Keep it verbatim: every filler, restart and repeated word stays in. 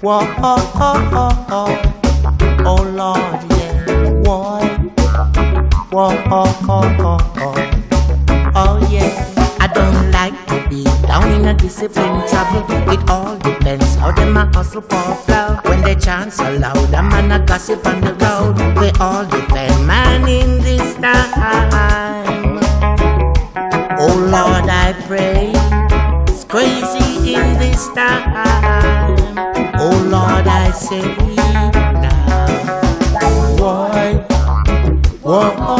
Whoa, oh, oh, oh, oh Lord, yeah, why? Whoa, oh, oh, oh, oh, oh yeah. I don't like to be down in a discipline trouble. It all depends how them a hustle for flow. When the chance allow, the man a gossip on the road. We all depend, man, in this time. Oh Lord, I pray, it's crazy in this time. Oh Lord, I say now, why, why?